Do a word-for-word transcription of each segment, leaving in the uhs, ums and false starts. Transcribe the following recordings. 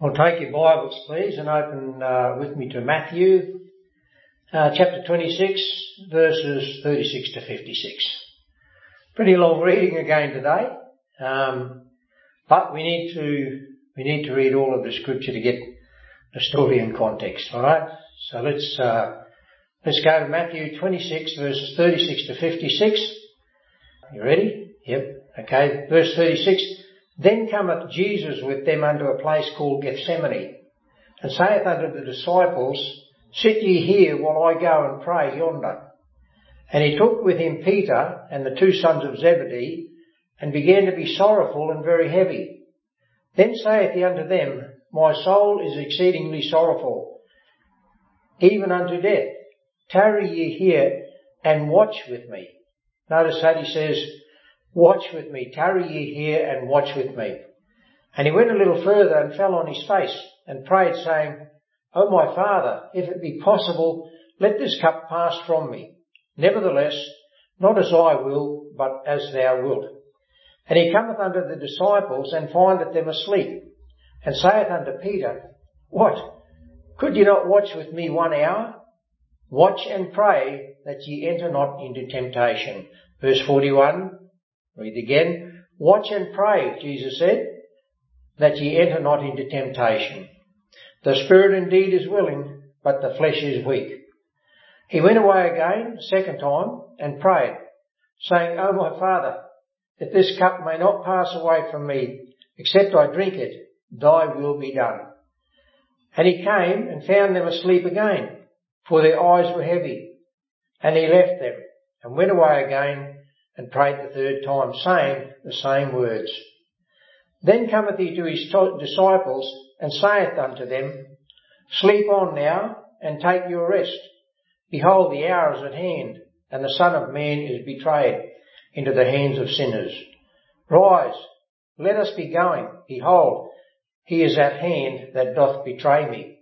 Well, take your Bibles, please, and open uh, with me to Matthew, uh, chapter twenty-six, verses thirty-six to fifty-six. Pretty long reading again today, um, but we need to we need to read all of the scripture to get the story in context. All right, so let's uh, let's go to Matthew twenty-six, verses thirty-six to fifty-six. You ready? Yep. Okay. Verse thirty-six. Then cometh Jesus with them unto a place called Gethsemane, and saith unto the disciples, Sit ye here while I go and pray yonder. And he took with him Peter and the two sons of Zebedee, and began to be sorrowful and very heavy. Then saith he unto them, My soul is exceedingly sorrowful, even unto death. Tarry ye here and watch with me. Notice that he says, Watch with me, tarry ye here and watch with me. And he went a little further and fell on his face and prayed, saying, O my Father, if it be possible, let this cup pass from me. Nevertheless, not as I will, but as thou wilt. And he cometh unto the disciples and findeth them asleep, and saith unto Peter, What? Could ye not watch with me one hour? Watch and pray that ye enter not into temptation. Verse forty-one. Read again. Watch and pray, Jesus said, that ye enter not into temptation. The spirit indeed is willing, but the flesh is weak. He went away again, a second time, and prayed, saying, O my Father, if this cup may not pass away from me, except I drink it, thy will be done. And he came and found them asleep again, for their eyes were heavy. And he left them, and went away again, and prayed the third time, saying the same words. Then cometh he to his disciples, and saith unto them, Sleep on now, and take your rest. Behold, the hour is at hand, and the Son of Man is betrayed into the hands of sinners. Rise, let us be going. Behold, he is at hand that doth betray me.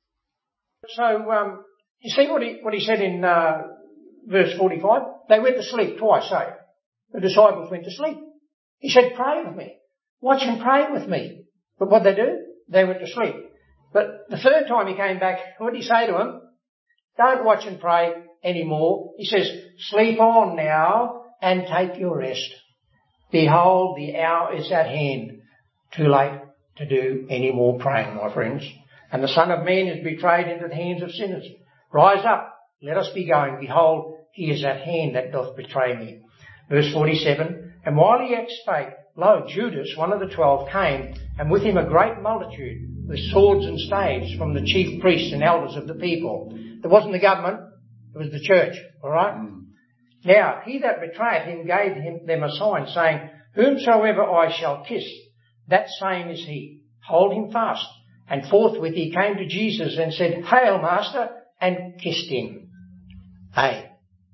So, um, you see what he, what he said in uh, verse forty-five? They went to sleep twice, eh? The disciples went to sleep. He said, pray with me. Watch and pray with me. But what they do? They went to sleep. But the third time he came back, what did he say to them? Don't watch and pray anymore. He says, sleep on now and take your rest. Behold, the hour is at hand. Too late to do any more praying, my friends. And the Son of Man is betrayed into the hands of sinners. Rise up. Let us be going. Behold, he is at hand that doth betray me. Verse forty-seven, And while he yet spake, lo, Judas, one of the twelve, came, and with him a great multitude, with swords and staves, from the chief priests and elders of the people. It wasn't the government, it was the church, all right? Mm. Now, he that betrayed him gave him, them a sign, saying, Whomsoever I shall kiss, that same is he. Hold him fast. And forthwith he came to Jesus and said, Hail, Master, and kissed him. Hey.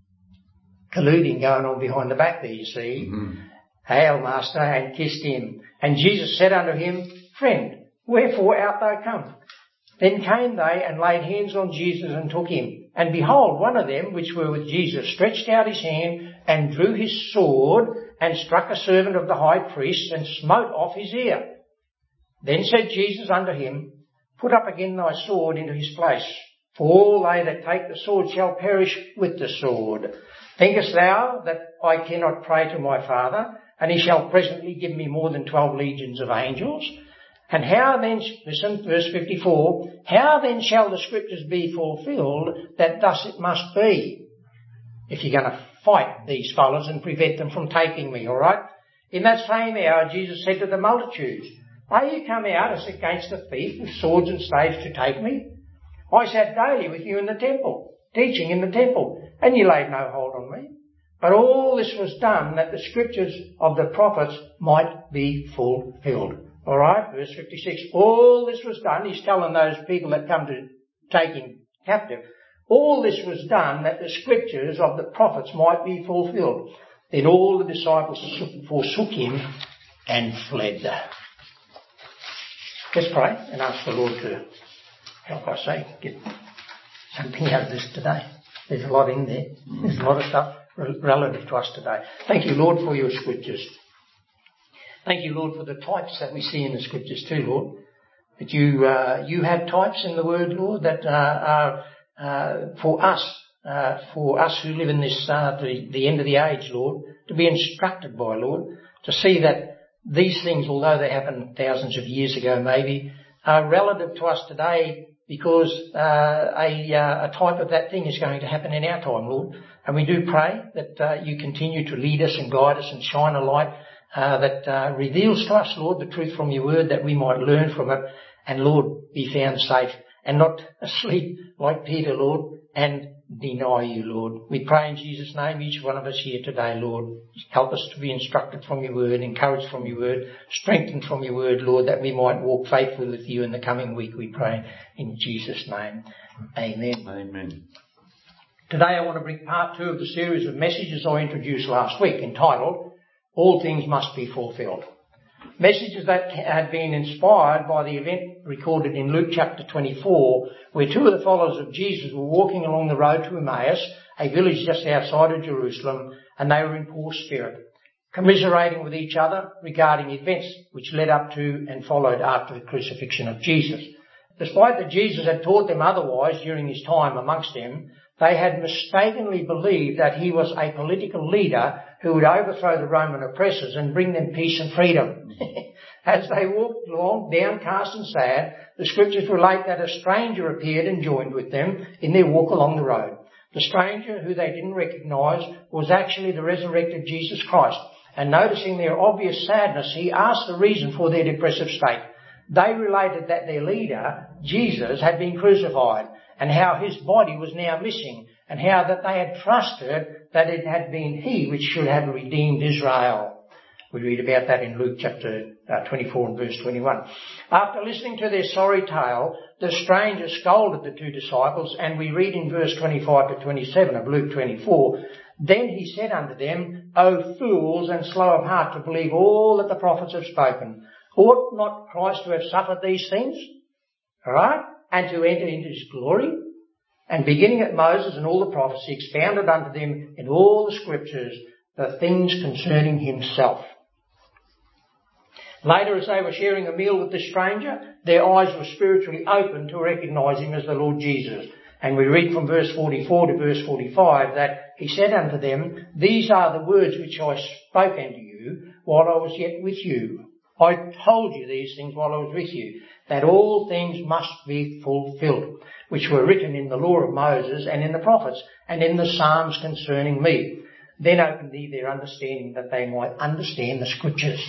Colluding going on behind the back there, you see. Mm-hmm. Hail, Master, and kissed him. And Jesus said unto him, Friend, wherefore art thou come? Then came they and laid hands on Jesus and took him. And behold, one of them which were with Jesus stretched out his hand and drew his sword and struck a servant of the high priest and smote off his ear. Then said Jesus unto him, Put up again thy sword into his place, for all they that take the sword shall perish with the sword. Thinkest thou that I cannot pray to my Father, and he shall presently give me more than twelve legions of angels? And how then, listen, verse fifty-four, how then shall the scriptures be fulfilled that thus it must be? If you're going to fight these fellows and prevent them from taking me, all right? In that same hour, Jesus said to the multitudes, Are you come out as against a thief with swords and staves to take me? I sat daily with you in the temple, teaching in the temple, and you laid no hold on me. But all this was done that the scriptures of the prophets might be fulfilled. All right, verse fifty-six. All this was done. He's telling those people that come to take him captive. All this was done that the scriptures of the prophets might be fulfilled. Then all the disciples forsook him and fled. Let's pray and ask the Lord to help us, eh, get something out of this today. There's a lot in there. There's a lot of stuff relative to us today. Thank you, Lord, for your scriptures. Thank you, Lord, for the types that we see in the scriptures too, Lord. That you, uh, you have types in the Word, Lord, that uh, are uh, for us, uh, for us who live in this, uh, the, the end of the age, Lord, to be instructed by, Lord, to see that these things, although they happened thousands of years ago maybe, are relative to us today because uh, a, uh, a type of that thing is going to happen in our time, Lord. And we do pray that uh, you continue to lead us and guide us and shine a light uh, that uh, reveals to us, Lord, the truth from your word, that we might learn from it and, Lord, be found safe and not asleep like Peter, Lord, and deny you, Lord. We pray in Jesus' name, each one of us here today, Lord. Help us to be instructed from your word, encouraged from your word, strengthened from your word, Lord, that we might walk faithfully with you in the coming week, we pray in Jesus' name. Amen. Amen. Today I want to bring part two of the series of messages I introduced last week, entitled, All Things Must Be Fulfilled. Messages that had been inspired by the event recorded in Luke chapter twenty-four, where two of the followers of Jesus were walking along the road to Emmaus, a village just outside of Jerusalem, and they were in poor spirit, commiserating with each other regarding events which led up to and followed after the crucifixion of Jesus. Despite that Jesus had taught them otherwise during his time amongst them, they had mistakenly believed that he was a political leader who would overthrow the Roman oppressors and bring them peace and freedom. As they walked along, downcast and sad, the scriptures relate that a stranger appeared and joined with them in their walk along the road. The stranger, who they didn't recognise, was actually the resurrected Jesus Christ. And noticing their obvious sadness, he asked the reason for their depressive state. They related that their leader, Jesus, had been crucified, and how his body was now missing, and how that they had trusted that it had been he which should have redeemed Israel. We read about that in Luke chapter uh, twenty-four and verse twenty-one. After listening to their sorry tale, the stranger scolded the two disciples, and we read in verse twenty-five to twenty-seven of Luke twenty-four, Then he said unto them, O fools, and slow of heart to believe all that the prophets have spoken. Ought not Christ to have suffered these things? All right? And to enter into his glory? And beginning at Moses and all the prophets, he expounded unto them in all the scriptures the things concerning himself. Later, as they were sharing a meal with the stranger, their eyes were spiritually opened to recognise him as the Lord Jesus. And we read from verse forty-four to verse forty-five that he said unto them, These are the words which I spoke unto you while I was yet with you. I told you these things while I was with you, that all things must be fulfilled, which were written in the law of Moses and in the prophets and in the Psalms concerning me. Then opened he their understanding that they might understand the scriptures.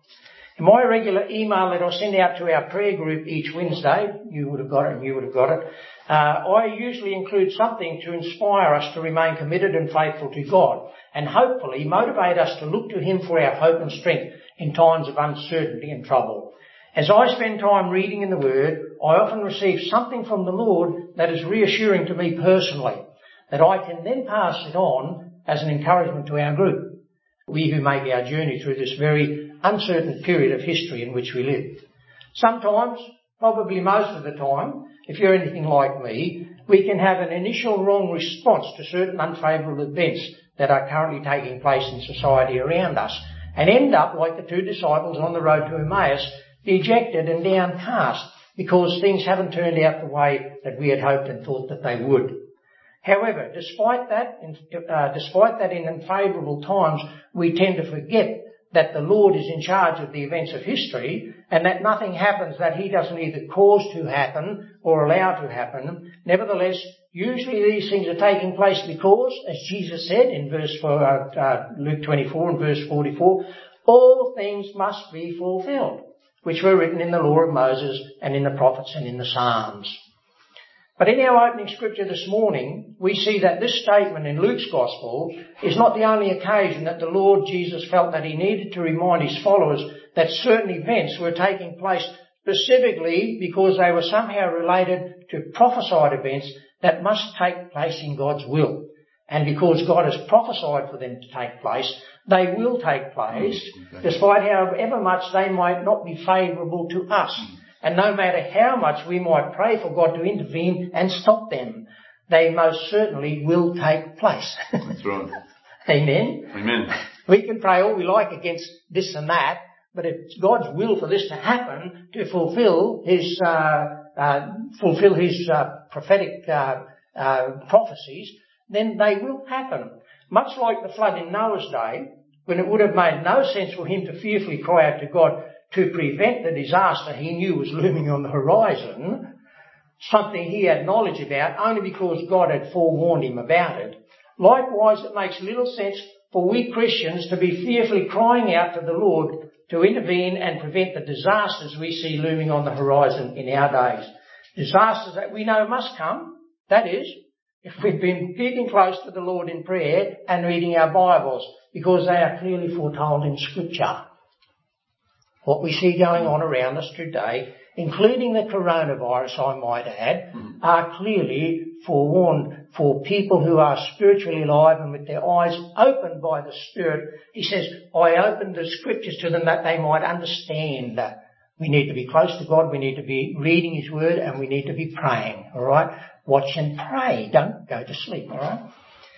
In my regular email that I send out to our prayer group each Wednesday, you would have got it and you would have got it, uh, I usually include something to inspire us to remain committed and faithful to God, and hopefully motivate us to look to him for our hope and strength in times of uncertainty and trouble. As I spend time reading in the Word, I often receive something from the Lord that is reassuring to me personally, that I can then pass it on as an encouragement to our group, we who make our journey through this very uncertain period of history in which we live. Sometimes, probably most of the time, if you're anything like me, we can have an initial wrong response to certain unfavourable events that are currently taking place in society around us, and end up like the two disciples on the road to Emmaus, dejected and downcast because things haven't turned out the way that we had hoped and thought that they would. However, despite that, uh, despite that in unfavourable times, we tend to forget that the Lord is in charge of the events of history, and that nothing happens that he doesn't either cause to happen or allow to happen. Nevertheless, usually these things are taking place because, as Jesus said in verse four, uh, uh, Luke twenty-four and verse forty-four, all things must be fulfilled, which were written in the law of Moses and in the prophets and in the Psalms. But in our opening scripture this morning, we see that this statement in Luke's Gospel is not the only occasion that the Lord Jesus felt that he needed to remind his followers that certain events were taking place specifically because they were somehow related to prophesied events that must take place in God's will. And because God has prophesied for them to take place, they will take place, despite however much they might not be favourable to us. And no matter how much we might pray for God to intervene and stop them, they most certainly will take place. That's right. Amen? Amen. We can pray all we like against this and that, but it's God's will for this to happen to fulfill His uh, uh, fulfill His uh, prophetic uh, uh, prophecies, then they will happen. Much like the flood in Noah's day, when it would have made no sense for him to fearfully cry out to God to prevent the disaster he knew was looming on the horizon, something he had knowledge about only because God had forewarned him about it. Likewise, it makes little sense for we Christians to be fearfully crying out to the Lord to intervene and prevent the disasters we see looming on the horizon in our days. Disasters that we know must come, that is, if we've been keeping close to the Lord in prayer and reading our Bibles, because they are clearly foretold in Scripture. What we see going on around us today, including the coronavirus, I might add, are clearly forewarned for people who are spiritually alive and with their eyes opened by the Spirit. He says, I opened the Scriptures to them that they might understand. We need to be close to God, we need to be reading His Word, and we need to be praying, alright? Watch and pray, don't go to sleep, alright?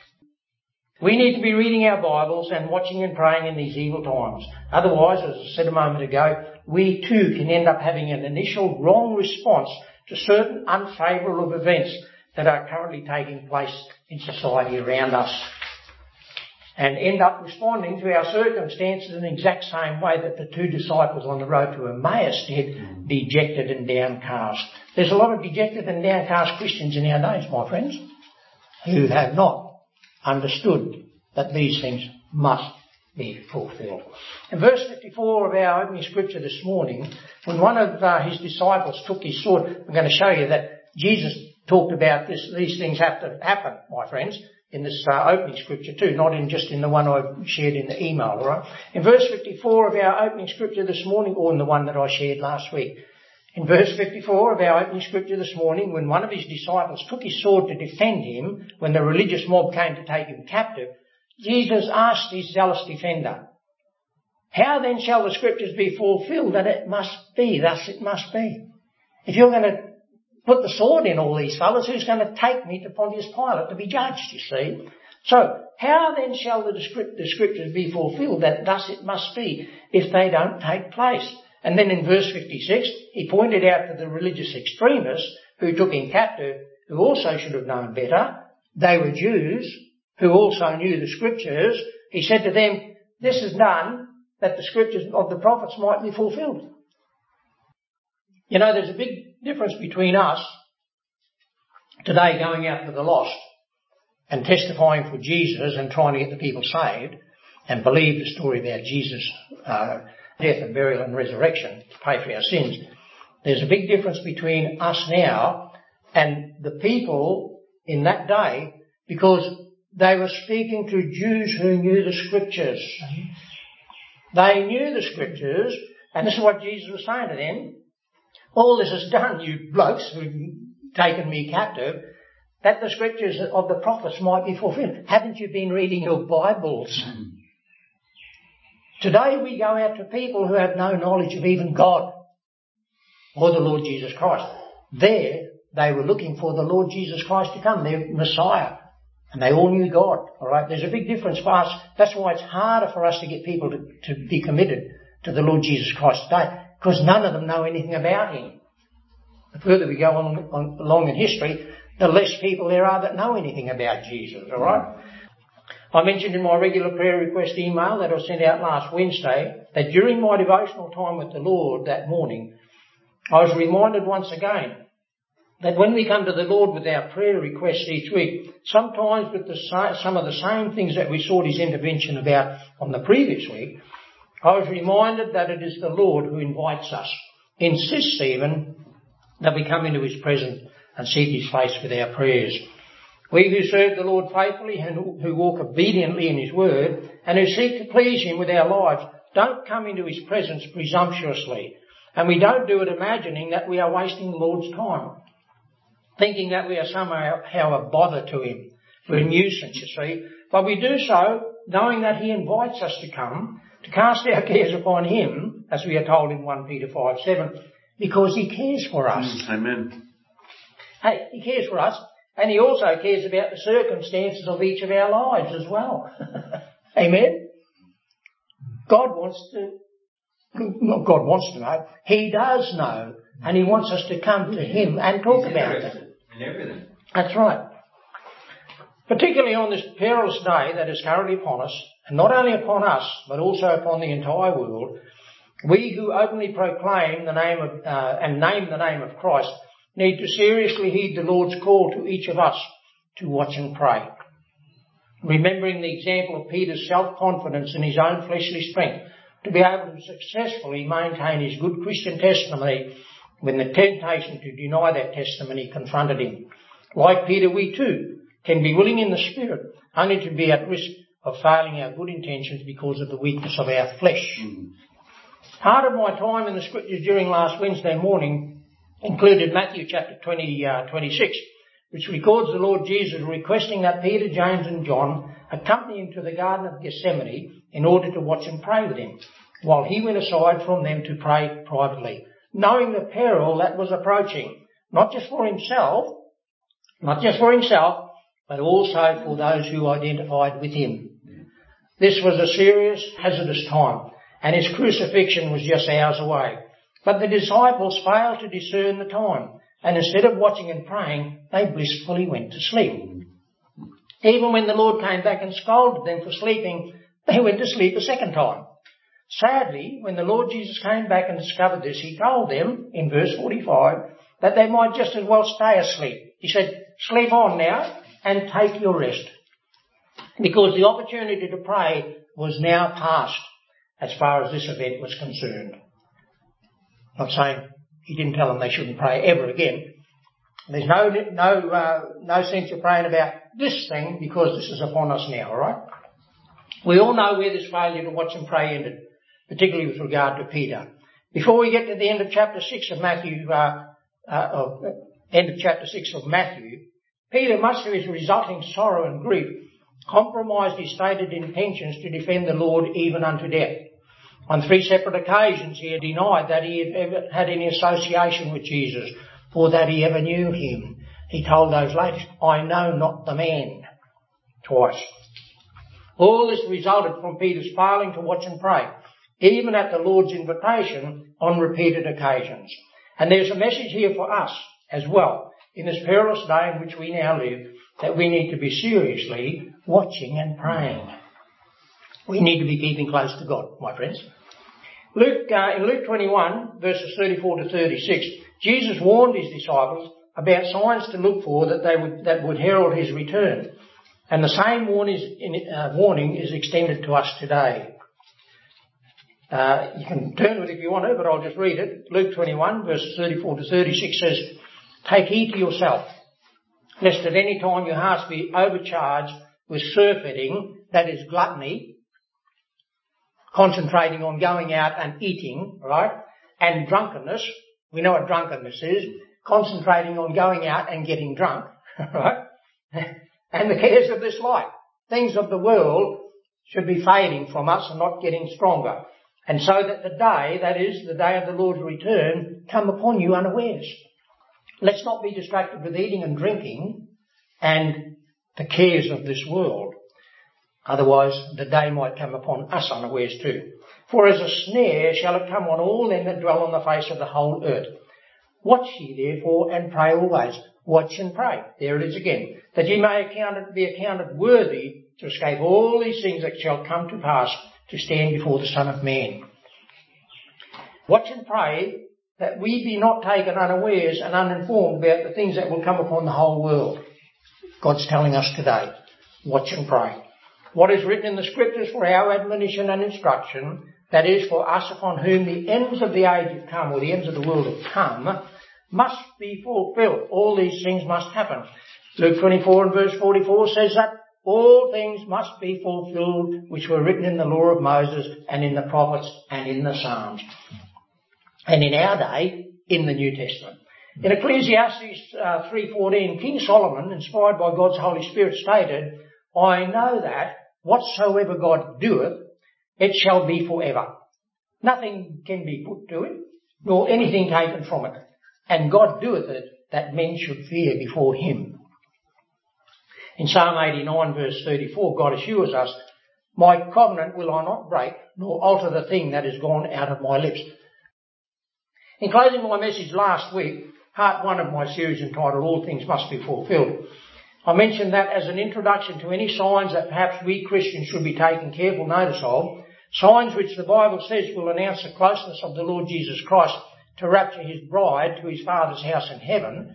We need to be reading our Bibles and watching and praying in these evil times. Otherwise, as I said a moment ago, we too can end up having an initial wrong response to certain unfavourable events that are currently taking place in society around us, and end up responding to our circumstances in the exact same way that the two disciples on the road to Emmaus did, dejected and downcast. There's a lot of dejected and downcast Christians in our days, my friends, who have not understood that these things must be fulfilled. In verse fifty-four of our opening scripture this morning, when one of uh, his disciples took his sword, I'm going to show you that Jesus talked about this, these things have to happen, my friends, in this uh, opening scripture too, not in just in the one I shared in the email, all right? In verse fifty-four of our opening scripture this morning, or in the one that I shared last week, in verse fifty-four of our opening scripture this morning, when one of his disciples took his sword to defend him, when the religious mob came to take him captive, Jesus asked his zealous defender, how then shall the scriptures be fulfilled that it must be, thus it must be? If you're going to put the sword in all these fellows, who's going to take me to Pontius Pilate to be judged, you see? So, how then shall the, the scriptures be fulfilled that thus it must be if they don't take place? And then in verse fifty-six, he pointed out to the religious extremists who took him captive, who also should have known better. They were Jews who also knew the scriptures. He said to them, this is done that the scriptures of the prophets might be fulfilled. You know, there's a big difference between us today going out to the lost and testifying for Jesus and trying to get the people saved and believe the story about Jesus' uh, death and burial and resurrection to pay for our sins. There's a big difference between us now and the people in that day, because they were speaking to Jews who knew the scriptures. They knew the scriptures, and this is what Jesus was saying to them. All this is done, you blokes who've taken me captive, that the scriptures of the prophets might be fulfilled. Haven't you been reading your Bibles? Today we go out to people who have no knowledge of even God or the Lord Jesus Christ. There, they were looking for the Lord Jesus Christ to come, their Messiah. And they all knew God, alright? There's a big difference for us. That's why it's harder for us to get people to, to be committed to the Lord Jesus Christ today, because none of them know anything about Him. The further we go on, on along in history, the less people there are that know anything about Jesus, alright? I mentioned in my regular prayer request email that I sent out last Wednesday that during my devotional time with the Lord that morning, I was reminded once again that when we come to the Lord with our prayer requests each week, sometimes with the, some of the same things that we sought His intervention about on the previous week, I was reminded that it is the Lord who invites us, insists even that we come into His presence and seek His face with our prayers. We who serve the Lord faithfully and who walk obediently in His word and who seek to please Him with our lives don't come into His presence presumptuously. And we don't do it imagining that we are wasting the Lord's time, thinking that we are somehow a bother to Him. We're a nuisance, you see. But we do so knowing that He invites us to come, to cast our cares upon Him, as we are told in First Peter five seven, because He cares for us. Mm, amen. Hey, He cares for us. And He also cares about the circumstances of each of our lives as well. Amen? God wants to God wants to know. He does know, and He wants us to come to Him and talk about it. In everything. That's right. Particularly on this perilous day that is currently upon us, and not only upon us, but also upon the entire world, we who openly proclaim the name of, uh, and name the name of Christ need to seriously heed the Lord's call to each of us to watch and pray. Remembering the example of Peter's self-confidence in his own fleshly strength to be able to successfully maintain his good Christian testimony when the temptation to deny that testimony confronted him. Like Peter, we too can be willing in the Spirit, only to be at risk of failing our good intentions because of the weakness of our flesh. Mm-hmm. Part of my time in the Scriptures during last Wednesday morning included Matthew chapter twenty, uh, twenty-six, which records the Lord Jesus requesting that Peter, James and John accompany him to the Garden of Gethsemane in order to watch and pray with him, while he went aside from them to pray privately, knowing the peril that was approaching, not just for himself, not just for himself, but also for those who identified with him. This was a serious, hazardous time, and his crucifixion was just hours away. But the disciples failed to discern the time, and instead of watching and praying, they blissfully went to sleep. Even when the Lord came back and scolded them for sleeping, they went to sleep a second time. Sadly, when the Lord Jesus came back and discovered this, he told them, in verse forty-five, that they might just as well stay asleep. He said, sleep on now and take your rest, because the opportunity to pray was now past as far as this event was concerned. Not saying he didn't tell them they shouldn't pray ever again. There's no no uh, no sense of praying about this thing because this is upon us now, all right? We all know where this failure to watch and pray ended, particularly with regard to Peter. Before we get to the end of chapter six of Matthew, uh, uh, of, uh, end of chapter six of Matthew, Peter, much to his resulting sorrow and grief, compromised his stated intentions to defend the Lord even unto death. On three separate occasions he had denied that he had ever had any association with Jesus or that he ever knew him. He told those ladies, I know not the man, twice. All this resulted from Peter's failing to watch and pray, even at the Lord's invitation on repeated occasions. And there's a message here for us as well, in this perilous day in which we now live, that we need to be seriously watching and praying. We need to be keeping close to God, my friends. Luke, uh, in Luke twenty-one, verses thirty-four to thirty-six, Jesus warned his disciples about signs to look for that they would, that would herald his return. And the same warning is, uh, warning is extended to us today. Uh, you can turn to it if you want to, but I'll just read it. Luke twenty-one, verses thirty-four to thirty-six says, take heed to yourself, lest at any time your hearts be overcharged with surfeiting, that is gluttony, concentrating on going out and eating, right? And drunkenness, we know what drunkenness is, concentrating on going out and getting drunk, right? And the cares of this life. Things of the world should be fading from us and not getting stronger. And so that the day, that is, the day of the Lord's return, come upon you unawares. Let's not be distracted with eating and drinking and the cares of this world. Otherwise, the day might come upon us unawares too. For as a snare shall it come on all them that dwell on the face of the whole earth. Watch ye therefore and pray always. Watch and pray. There it is again. That ye may account, be accounted worthy to escape all these things that shall come to pass to stand before the Son of Man. Watch and pray that we be not taken unawares and uninformed about the things that will come upon the whole world. God's telling us today, watch and pray. What is written in the Scriptures for our admonition and instruction, that is for us upon whom the ends of the age have come, or the ends of the world have come, must be fulfilled. All these things must happen. Luke twenty-four and verse forty-four says that all things must be fulfilled which were written in the law of Moses and in the prophets and in the Psalms. And in our day, in the New Testament. In Ecclesiastes uh, three fourteen, King Solomon, inspired by God's Holy Spirit, stated, I know that whatsoever God doeth, it shall be forever. Nothing can be put to it, nor anything taken from it. And God doeth it, that men should fear before him. In Psalm eighty-nine verse thirty-four, God assures us My covenant will I not break, nor alter the thing that is gone out of my lips. In closing my message last week, part one of my series entitled All Things Must Be Fulfilled, I mentioned that as an introduction to any signs that perhaps we Christians should be taking careful notice of, signs which the Bible says will announce the closeness of the Lord Jesus Christ to rapture his bride to his Father's house in heaven,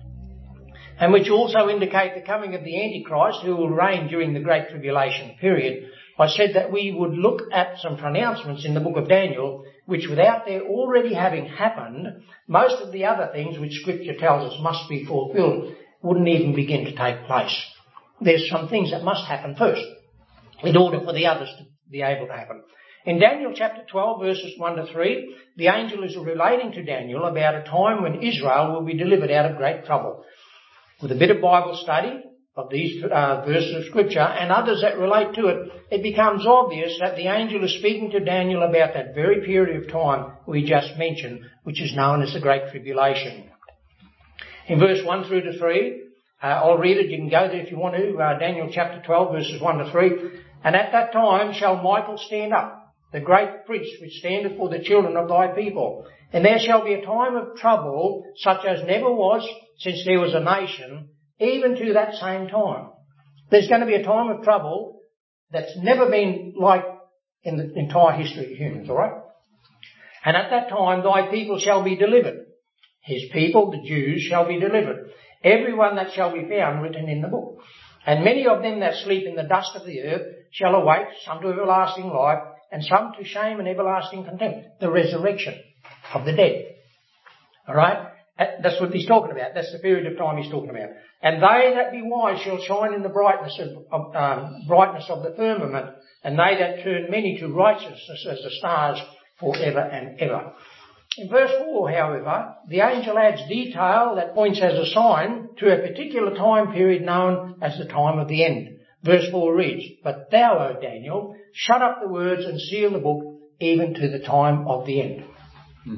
and which also indicate the coming of the Antichrist who will reign during the Great Tribulation period. I said that we would look at some pronouncements in the book of Daniel which, without their already having happened, most of the other things which Scripture tells us must be fulfilled wouldn't even begin to take place. There's some things that must happen first in order for the others to be able to happen. In Daniel chapter twelve verses one to three, the angel is relating to Daniel about a time when Israel will be delivered out of great trouble. With a bit of Bible study of these uh, verses of Scripture and others that relate to it, it becomes obvious that the angel is speaking to Daniel about that very period of time we just mentioned, which is known as the Great Tribulation. In verse one through to three, uh, I'll read it, you can go there if you want to, uh, Daniel chapter twelve verses one to three. And at that time shall Michael stand up, the great prince which standeth for the children of thy people. And there shall be a time of trouble such as never was since there was a nation, even to that same time. There's going to be a time of trouble that's never been like in the entire history of humans, alright? And at that time thy people shall be delivered. His people, the Jews, shall be delivered. Everyone that shall be found written in the book. And many of them that sleep in the dust of the earth shall awake, some to everlasting life, and some to shame and everlasting contempt. The resurrection of the dead. Alright? That's what he's talking about. That's the period of time he's talking about. And they that be wise shall shine in the brightness of, of um, brightness of the firmament, and they that turn many to righteousness as the stars forever and ever. In verse four, however, the angel adds detail that points as a sign to a particular time period known as the time of the end. Verse four reads, But thou, O Daniel, shut up the words and seal the book even to the time of the end. Hmm.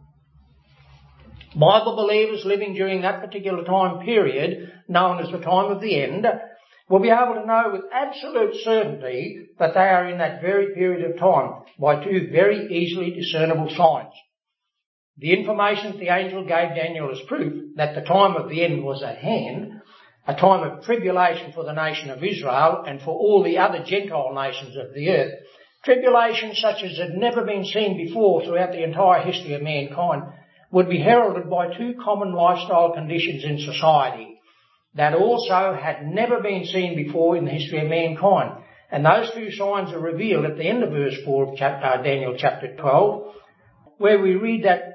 Bible believers living during that particular time period, known as the time of the end, will be able to know with absolute certainty that they are in that very period of time by two very easily discernible signs. The information that the angel gave Daniel as proof that the time of the end was at hand, a time of tribulation for the nation of Israel and for all the other Gentile nations of the earth, tribulation such as had never been seen before throughout the entire history of mankind, would be heralded by two common lifestyle conditions in society that also had never been seen before in the history of mankind. And those two signs are revealed at the end of verse four of chapter, uh, Daniel chapter twelve, where we read that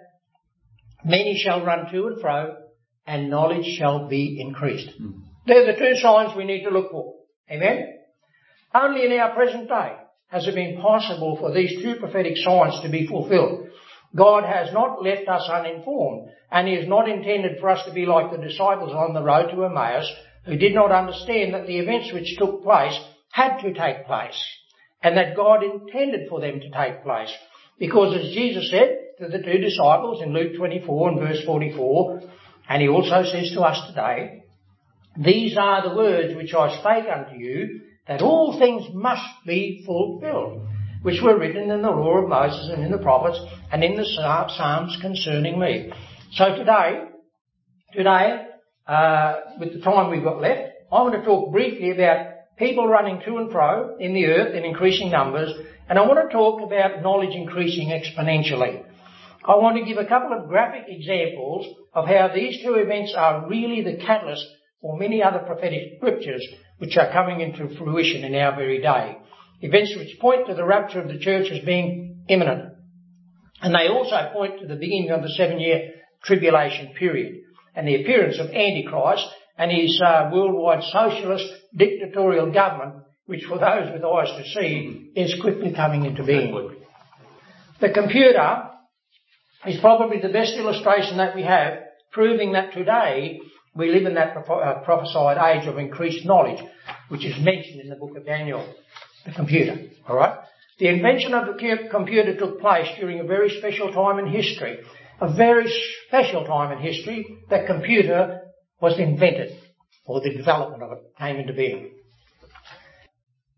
many shall run to and fro, and knowledge shall be increased. Mm. They're the two signs we need to look for. Amen? Only in our present day has it been possible for these two prophetic signs to be fulfilled. God has not left us uninformed, and he has not intended for us to be like the disciples on the road to Emmaus, who did not understand that the events which took place had to take place, and that God intended for them to take place. Because as Jesus said to the two disciples in Luke twenty-four and verse forty-four, and he also says to us today, These are the words which I spake unto you, that all things must be fulfilled, which were written in the law of Moses and in the prophets and in the Psalms concerning me. So today, today, uh, with the time we've got left, I want to talk briefly about people running to and fro in the earth in increasing numbers, and I want to talk about knowledge increasing exponentially. I want to give a couple of graphic examples of how these two events are really the catalyst for many other prophetic scriptures which are coming into fruition in our very day. Events which point to the rapture of the church as being imminent. And they also point to the beginning of the seven-year tribulation period and the appearance of Antichrist and his uh, worldwide socialist dictatorial government, which for those with eyes to see is quickly coming into being. The computer is probably the best illustration that we have, proving that today we live in that uh, prophesied age of increased knowledge, which is mentioned in the book of Daniel. The computer, all right? The invention of the computer took place during a very special time in history. A very special time in history, that computer was invented, or the development of it came into being.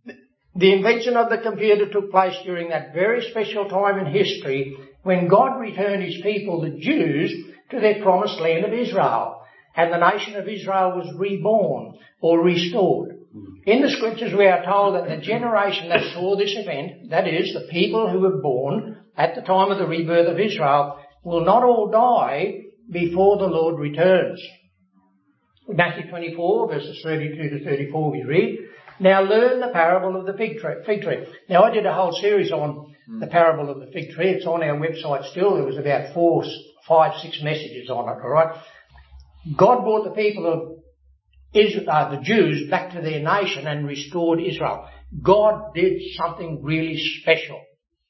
The invention of the computer took place during that very special time in history when God returned his people, the Jews, to their promised land of Israel, and the nation of Israel was reborn or restored. In the scriptures we are told that the generation that saw this event, that is, the people who were born at the time of the rebirth of Israel, will not all die before the Lord returns. Matthew twenty-four, verses thirty-two to thirty-four, we read, "Now learn the parable of the fig tree. Fig tree." Now I did a whole series on the parable of the fig tree. It's on our website still. There was about four, five, six messages on it, alright? God brought the people of Israel, uh, the Jews back to their nation and restored Israel. God did something really special.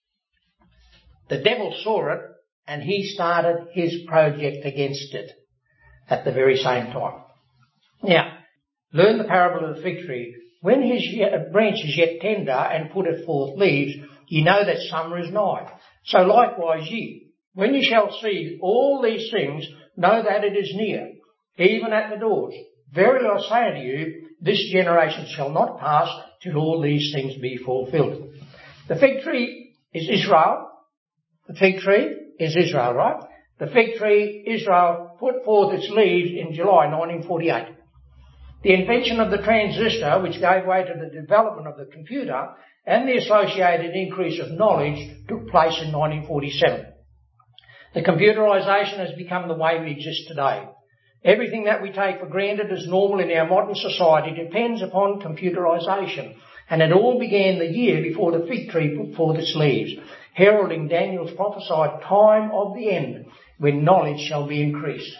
The devil saw it and he started his project against it at the very same time. Now, learn the parable of the fig tree. When his branch is yet tender and putteth forth leaves, ye know that summer is nigh. So likewise ye, when ye shall see all these things, know that it is near, even at the doors. Verily I say unto you, this generation shall not pass till all these things be fulfilled. The fig tree is Israel. The fig tree is Israel, right? The fig tree, Israel, put forth its leaves in July nineteen forty-eight. The invention of the transistor, which gave way to the development of the computer, and the associated increase of knowledge took place in nineteen forty-seven. The computerisation has become the way we exist today. Everything that we take for granted as normal in our modern society depends upon computerisation, and it all began the year before the fig tree put forth its leaves, heralding Daniel's prophesied time of the end, when knowledge shall be increased.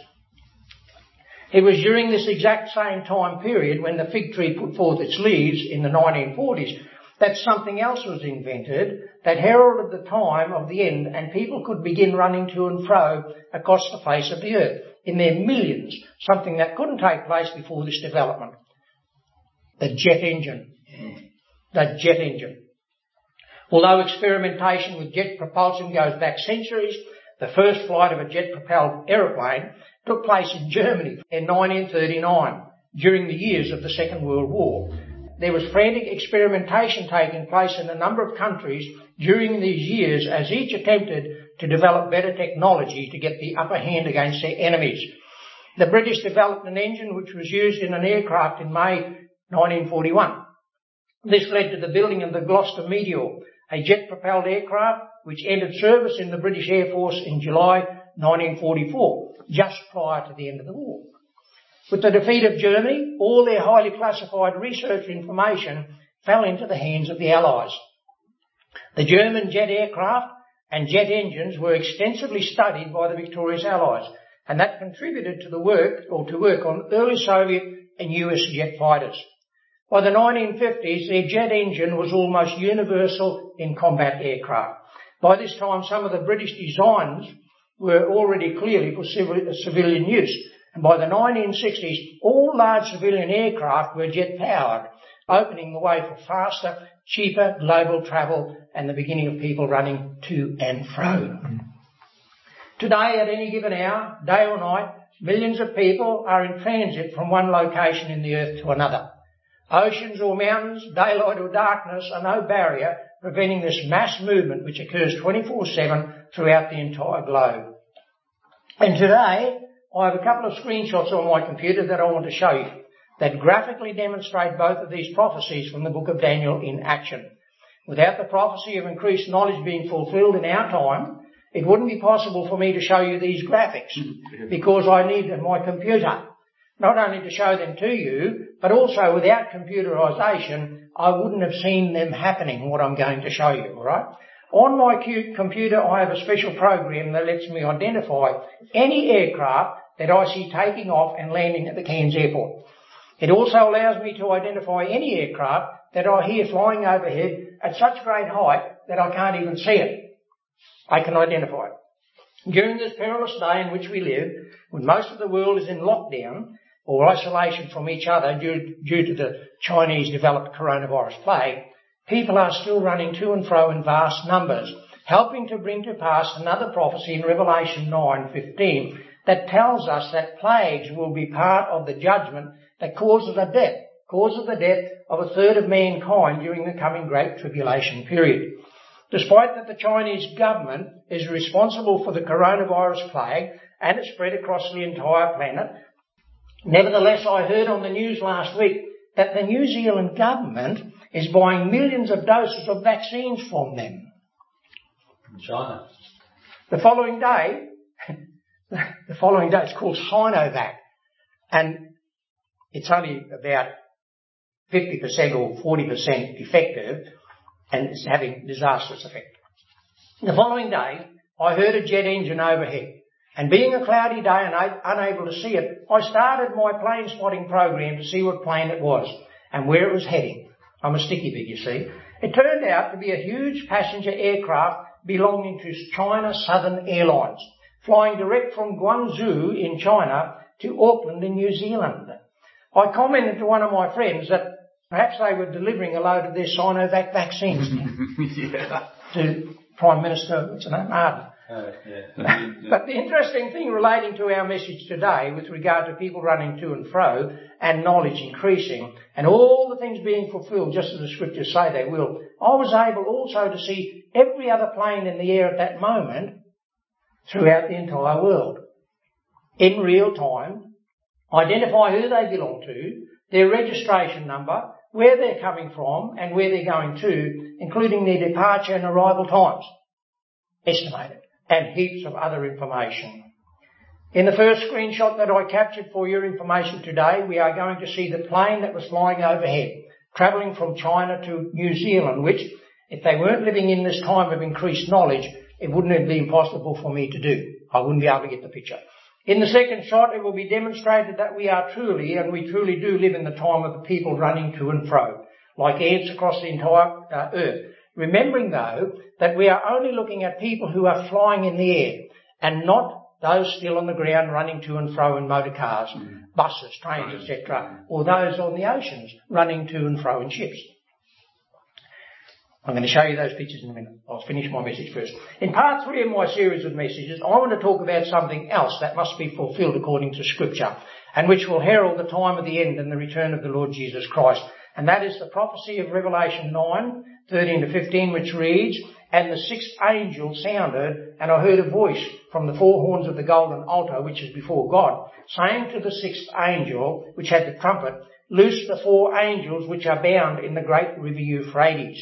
It was during this exact same time period when the fig tree put forth its leaves in the nineteen forties that something else was invented that heralded the time of the end, and people could begin running to and fro across the face of the earth in their millions, something that couldn't take place before this development. The jet engine. The jet engine. Although experimentation with jet propulsion goes back centuries, the first flight of a jet-propelled aeroplane took place in Germany in nineteen thirty-nine, during the years of the Second World War. There was frantic experimentation taking place in a number of countries during these years as each attempted to develop better technology to get the upper hand against their enemies. The British developed an engine which was used in an aircraft in May nineteen forty-one. This led to the building of the Gloster Meteor, a jet-propelled aircraft which entered service in the British Air Force in July nineteen forty-four, just prior to the end of the war. With the defeat of Germany, all their highly classified research information fell into the hands of the Allies. The German jet aircraft and jet engines were extensively studied by the victorious Allies, and that contributed to the work, or to work on early Soviet and U S jet fighters. By the nineteen fifties, their jet engine was almost universal in combat aircraft. By this time, some of the British designs were already clearly for civil, civilian use. And by the nineteen sixties, all large civilian aircraft were jet-powered, opening the way for faster, cheaper global travel and the beginning of people running to and fro. Today, at any given hour, day or night, millions of people are in transit from one location in the earth to another. Oceans or mountains, daylight or darkness are no barrier preventing this mass movement which occurs twenty-four seven throughout the entire globe. And today, I have a couple of screenshots on my computer that I want to show you that graphically demonstrate both of these prophecies from the book of Daniel in action. Without the prophecy of increased knowledge being fulfilled in our time, it wouldn't be possible for me to show you these graphics because I need my computer, not only to show them to you, but also without computerisation, I wouldn't have seen them happening, what I'm going to show you, alright? On my computer, I have a special program that lets me identify any aircraft that I see taking off and landing at the Cairns Airport. It also allows me to identify any aircraft that I hear flying overhead at such great height that I can't even see it. I can identify it. During this perilous day in which we live, when most of the world is in lockdown or isolation from each other due, due to the Chinese-developed coronavirus plague, people are still running to and fro in vast numbers, helping to bring to pass another prophecy in Revelation nine fifteen that tells us that plagues will be part of the judgment that causes the death cause of the death of a third of mankind during the coming Great Tribulation period. Despite that the Chinese government is responsible for the coronavirus plague and its spread across the entire planet, nevertheless I heard on the news last week that the New Zealand government is buying millions of doses of vaccines from them. China. The following day, the following day it's called Sinovac, and it's only about fifty percent or forty percent effective, and it's having disastrous effect. The following day, I heard a jet engine overhead, and being a cloudy day and unable to see it, I started my plane spotting program to see what plane it was and where it was heading. I'm a sticky pig, you see. It turned out to be a huge passenger aircraft belonging to China Southern Airlines, flying direct from Guangzhou in China to Auckland in New Zealand. I commented to one of my friends that perhaps they were delivering a load of their Sinovac vaccines yeah. to Prime Minister, what's her name, Ardern. Uh, yeah. But the interesting thing relating to our message today with regard to people running to and fro and knowledge increasing and all the things being fulfilled just as the scriptures say they will, I was able also to see every other plane in the air at that moment throughout the entire world in real time, identify who they belong to, their registration number, where they're coming from and where they're going to, including their departure and arrival times, estimated, and heaps of other information. In the first screenshot that I captured for your information today, we are going to see the plane that was flying overhead, travelling from China to New Zealand, which, if they weren't living in this time of increased knowledge, it wouldn't have been possible for me to do. I wouldn't be able to get the picture. In the second shot, it will be demonstrated that we are truly, and we truly do live in the time of the people running to and fro, like ants across the entire uh, earth. Remembering, though, that we are only looking at people who are flying in the air and not those still on the ground running to and fro in motor cars, mm. buses, trains, et cetera, or those on the oceans running to and fro in ships. I'm going to show you those pictures in a minute. I'll finish my message first. In part three of my series of messages, I want to talk about something else that must be fulfilled according to Scripture, and which will herald the time of the end and the return of the Lord Jesus Christ. And that is the prophecy of Revelation nine, thirteen to fifteen, which reads, "And the sixth angel sounded, and I heard a voice from the four horns of the golden altar, which is before God, saying to the sixth angel, which had the trumpet, Loose the four angels which are bound in the great river Euphrates.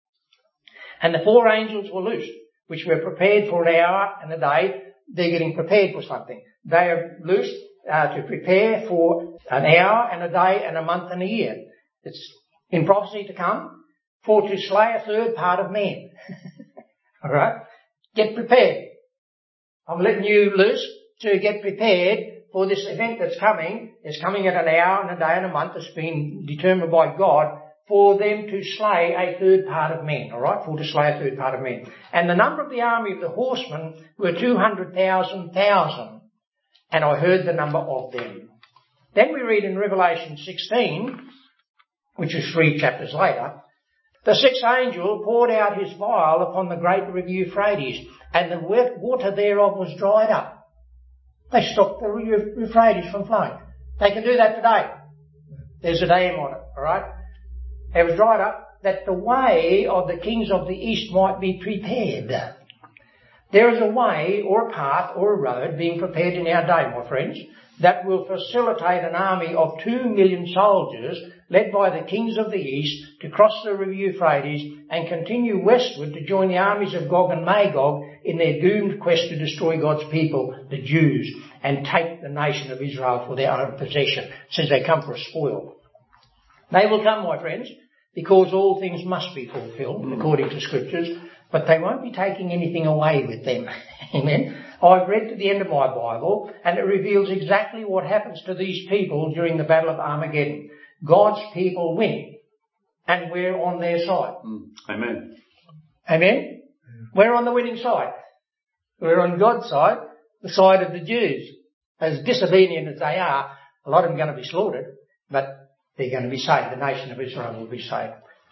And the four angels were loosed, which were prepared for an hour and a day." They're getting prepared for something. They are loosed uh, to prepare for an hour and a day and a month and a year. It's in prophecy to come, for to slay a third part of man. All right? Get prepared. I'm letting you loose to get prepared for this event that's coming. It's coming at an hour and a day and a month. It's been determined by God for them to slay a third part of men. All right? For to slay a third part of men. And the number of the army of the horsemen were two hundred thousand thousand. And I heard the number of them. Then we read in Revelation sixteen, which is three chapters later, the sixth angel poured out his vial upon the great river Euphrates, and the water thereof was dried up. They stopped the Euphrates from flowing. They can do that today. There's a dam on it, alright? It was dried up that the way of the kings of the east might be prepared. There is a way or a path or a road being prepared in our day, my friends, that will facilitate an army of two million soldiers led by the kings of the east to cross the river Euphrates and continue westward to join the armies of Gog and Magog in their doomed quest to destroy God's people, the Jews, and take the nation of Israel for their own possession, since they come for a spoil. They will come, my friends, because all things must be fulfilled according to Scriptures, but they won't be taking anything away with them. Amen. I've read to the end of my Bible, and it reveals exactly what happens to these people during the Battle of Armageddon. God's people win, and we're on their side. Mm. Amen. Amen? We're on the winning side. We're on God's side, the side of the Jews. As disobedient as they are, a lot of them are going to be slaughtered, but they're going to be saved. The nation of Israel will be saved.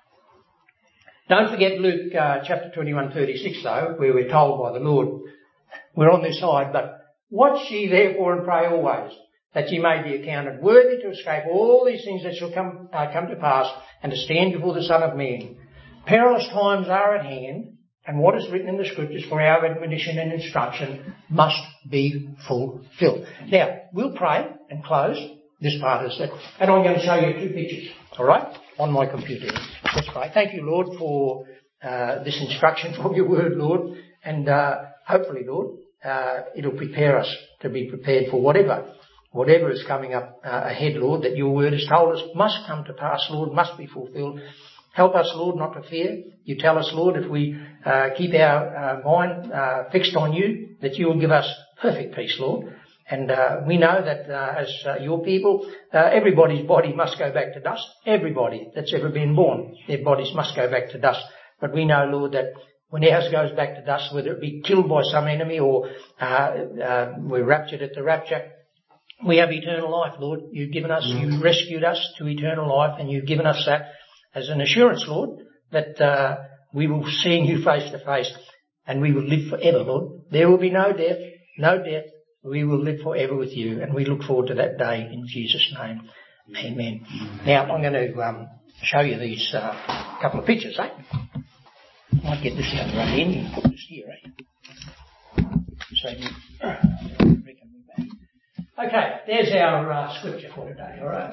Don't forget Luke uh, chapter twenty-one, thirty-six, though, where we're told by the Lord, we're on their side, but watch ye therefore and pray always, that ye may be accounted worthy to escape all these things that shall come, uh, come to pass, and to stand before the Son of Man. Perilous times are at hand, and what is written in the Scriptures for our admonition and instruction must be fulfilled. Now, we'll pray and close this part of it, and I'm going to show you two pictures, alright, on my computer. Let's pray. Thank you, Lord, for uh, this instruction from your word, Lord, and uh, hopefully, Lord, uh, it'll prepare us to be prepared for whatever Whatever is coming up uh, ahead, Lord, that your word has told us must come to pass, Lord, must be fulfilled. Help us, Lord, not to fear. You tell us, Lord, if we uh, keep our uh, mind uh, fixed on you, that you will give us perfect peace, Lord. And uh, we know that uh, as uh, your people, uh, everybody's body must go back to dust. Everybody that's ever been born, their bodies must go back to dust. But we know, Lord, that when ours goes back to dust, whether it be killed by some enemy or uh, uh, we're raptured at the rapture, we have eternal life, Lord. You've given us, mm. you've rescued us to eternal life, and you've given us that as an assurance, Lord, that uh, we will see you face to face and we will live forever, Lord. There will be no death, no death. We will live forever with you, and we look forward to that day in Jesus' name. Amen. Mm. Now, I'm going to um, show you these uh, couple of pictures, eh? I might get this out the right end and put this here, eh? So you... Okay, there's our uh, scripture for today, alright?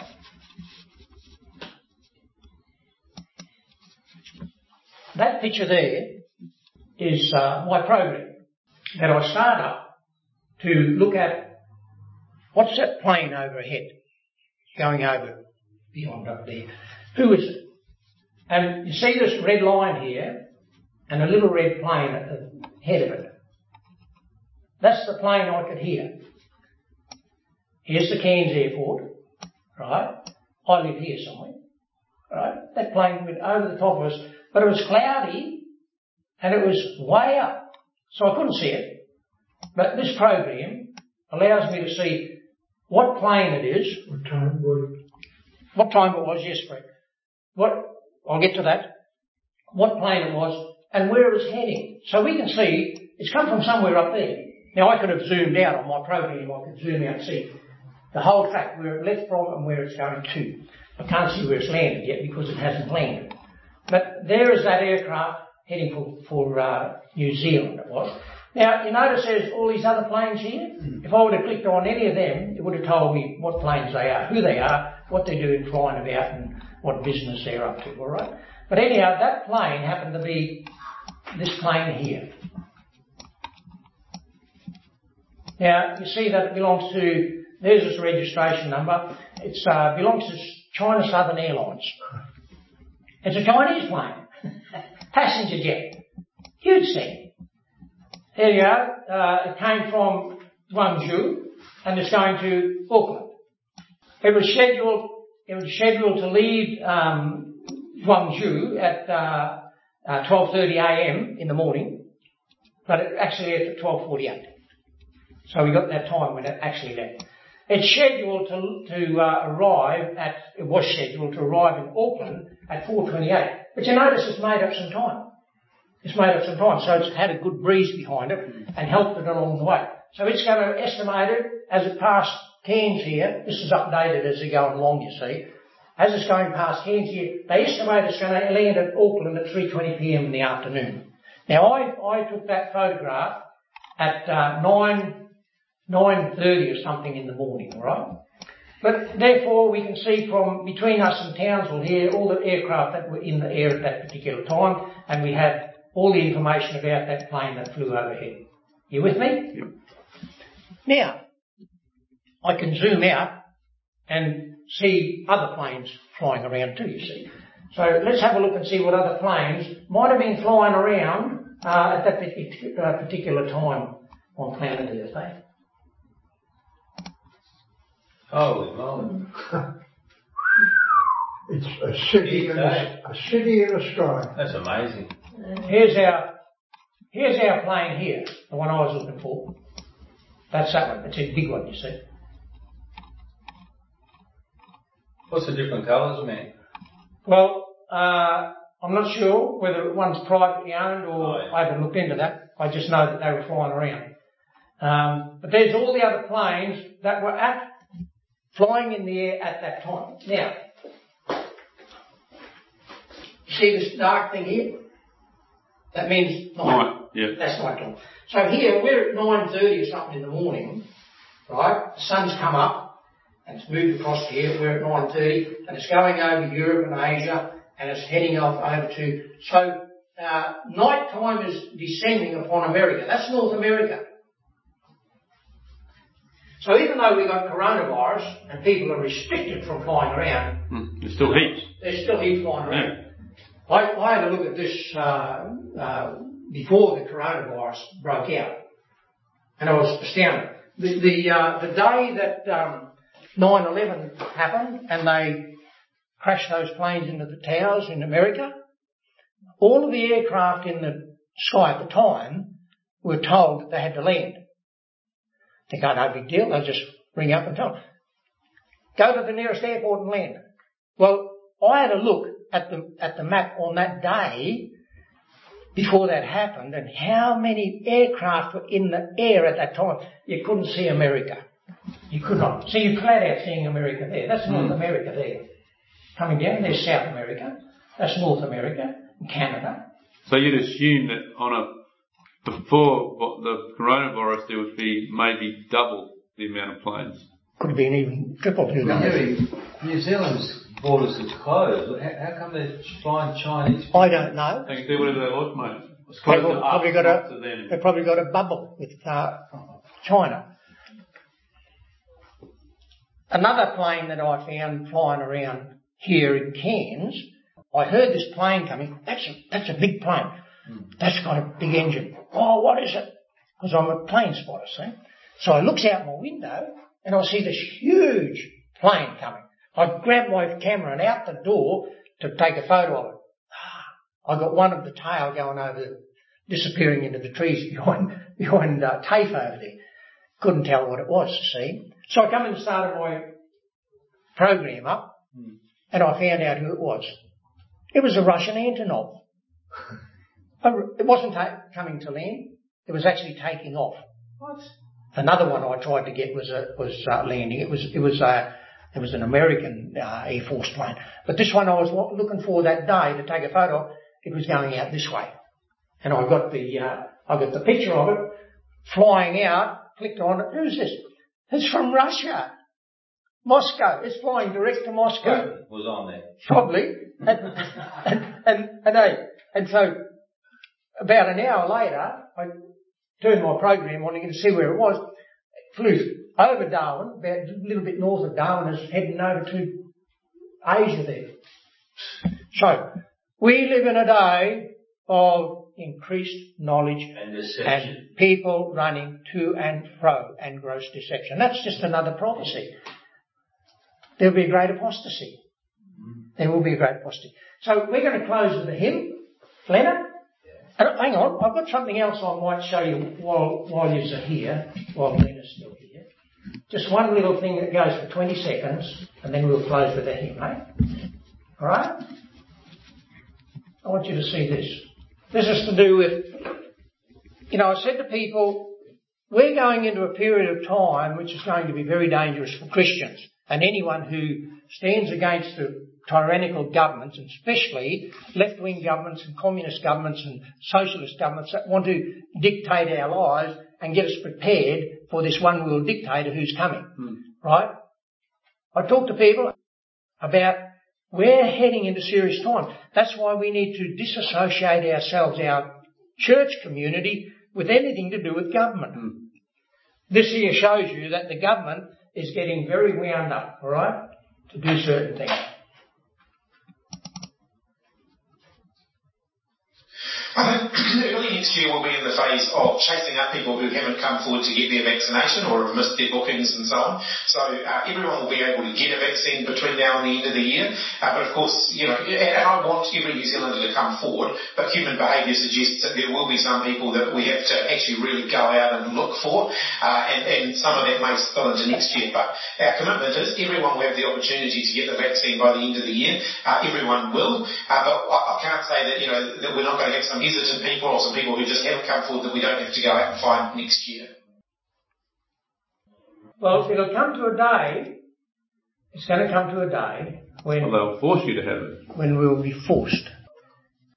That picture there is uh, my program that I start up to look at what's that plane overhead going over beyond up there. Who is it? And you see this red line here and a little red plane at the head of it. That's the plane I could hear. Here's the Cairns Airport, right? I live here somewhere, right? That plane went over the top of us, but it was cloudy and it was way up, so I couldn't see it. But this program allows me to see what plane it is. What time was it? What time it was, yes, Fred. What, I'll get to that. What plane it was and where it was heading. So we can see it's come from somewhere up there. Now I could have zoomed out on my program, I could zoom out and see the whole track, where it left from and where it's going to. I can't see where it's landed yet because it hasn't landed. But there is that aircraft heading for, for uh, New Zealand, it was. Now, you notice there's all these other planes here. Mm. If I would have clicked on any of them, it would have told me what planes they are, who they are, what they're doing, flying about, and what business they're up to, all right? But anyhow, that plane happened to be this plane here. Now, you see that it belongs to... There's its registration number. It uh, belongs to China Southern Airlines. It's a Chinese plane. Passenger jet. Huge thing. There you go. Uh, it came from Guangzhou and it's going to Auckland. It was scheduled, it was scheduled to leave um, Guangzhou at uh, uh, twelve thirty a m in the morning, but it actually left at twelve forty-eight. So we got that time when it actually left. It's scheduled to, to uh, arrive at, it was scheduled to arrive in Auckland at four twenty-eight. But you notice it's made up some time. It's made up some time, so it's had a good breeze behind it and helped it along the way. So it's going to estimate it as it passed Cairns here. This is updated as they're going along, you see. As it's going past Cairns here, they estimate it's going to land at Auckland at three twenty p m in the afternoon. Now, I, I took that photograph at uh, nine thirty or something in the morning, right? But therefore, we can see from between us and Townsville here all the aircraft that were in the air at that particular time, and we have all the information about that plane that flew overhead. You with me? Yep. Now, I can zoom out and see other planes flying around too, you see. So let's have a look and see what other planes might have been flying around uh, at that particular time on planet Earth, eh? Holy moly. It's a city in a, a city in the sky. That's amazing. Here's our, here's our plane here, the one I was looking for. That's that one. It's a big one, you see. What's the different colours, man? Well, uh, I'm not sure whether one's privately owned or oh, yeah. I haven't looked into that. I just know that they were flying around. Um, but there's all the other planes that were at flying in the air at that time. Now, you see this dark thing here? That means night. Night, yeah. That's night time. So here, we're at nine thirty or something in the morning, right? The sun's come up and it's moved across here. We're at nine thirty and it's going over Europe and Asia and it's heading off over to... So, uh, night time is descending upon America. That's North America. So even though we've got coronavirus and people are restricted from flying around... Mm, there's still heaps. There's still heaps flying around. Yeah. I, I had a look at this uh, uh, before the coronavirus broke out, and I was astounded. The the, uh, the day that um, nine eleven happened and they crashed those planes into the towers in America, all of the aircraft in the sky at the time were told that they had to land. They go, no big deal, they'll just ring up and tell them, go to the nearest airport and land. Well, I had a look at the at the map on that day before that happened and how many aircraft were in the air at that time. You couldn't see America. You could not. So you're flat out seeing America there. That's North mm. America there. Coming down, there's South America. That's North America and Canada. So you'd assume that on a, before the coronavirus there would be maybe double the amount of planes. Could have been even triple. Who knows? New Zealand's borders are closed. How, how come they're flying Chinese? I don't know. They can do whatever they want, mate. It's They've closed probably up, got a, to them. they've probably got a bubble with uh, China. Another plane that I found flying around here in Cairns, I heard this plane coming. That's a, that's a big plane. Mm. That's got a big engine. Oh, what is it? Because I'm a plane spotter, see? So I looks out my window and I see this huge plane coming. I grabbed my camera and out the door to take a photo of it. I got one of the tail going over, disappearing into the trees behind, behind uh, TAFE over there. Couldn't tell what it was, see. So I come and started my program up mm. and I found out who it was. It was a Russian Antonov. It wasn't ta- coming to land. It was actually taking off. What? Another one I tried to get was a, was uh, landing. It was, it was a, It was an American uh, Air Force plane. But this one I was looking for that day to take a photo of. It was going out this way. And I got the, uh, I got the picture of it flying out, clicked on it. Who's this? It's from Russia. Moscow. It's flying direct to Moscow. Who was on there? Probably. and, and, and, and, they, and so about an hour later, I turned my program on to see where it was. It flew over Darwin, about a little bit north of Darwin, is heading over to Asia there. So, we live in a day of increased knowledge and deception, and people running to and fro and gross deception. That's just another prophecy. There'll be a great apostasy. There will be a great apostasy. So, we're going to close with a hymn. Leonard? And hang on, I've got something else I might show you while, while you're here, while Glenna's still here. Just one little thing that goes for twenty seconds, and then we'll close with a hymn, eh? Alright? I want you to see this. This is to do with, you know, I said to people, we're going into a period of time which is going to be very dangerous for Christians and anyone who stands against the tyrannical governments, and especially left-wing governments and communist governments and socialist governments that want to dictate our lives and get us prepared for this one-world dictator who's coming, hmm. right? I talk to people about we're heading into serious times. That's why we need to disassociate ourselves, our church community, with anything to do with government. Hmm. This here shows you that the government is getting very wound up, all right, to do certain things. I think early next year we'll be in the phase of chasing up people who haven't come forward to get their vaccination or have missed their bookings and so on. So uh, everyone will be able to get a vaccine between now and the end of the year. Uh, but of course, you know, and I want every New Zealander to come forward, but human behaviour suggests that there will be some people that we have to actually really go out and look for, uh, and, and some of that may spill into next year. But our commitment is everyone will have the opportunity to get the vaccine by the end of the year. Uh, everyone will, uh, but I, I can't say that, you know, that we're not going to have some hesitant people or some people who just haven't come forward that we don't have to go out and find next year. Well, it'll come to a day It's going to come to a day when, Well, they'll force you to have it. when we'll be forced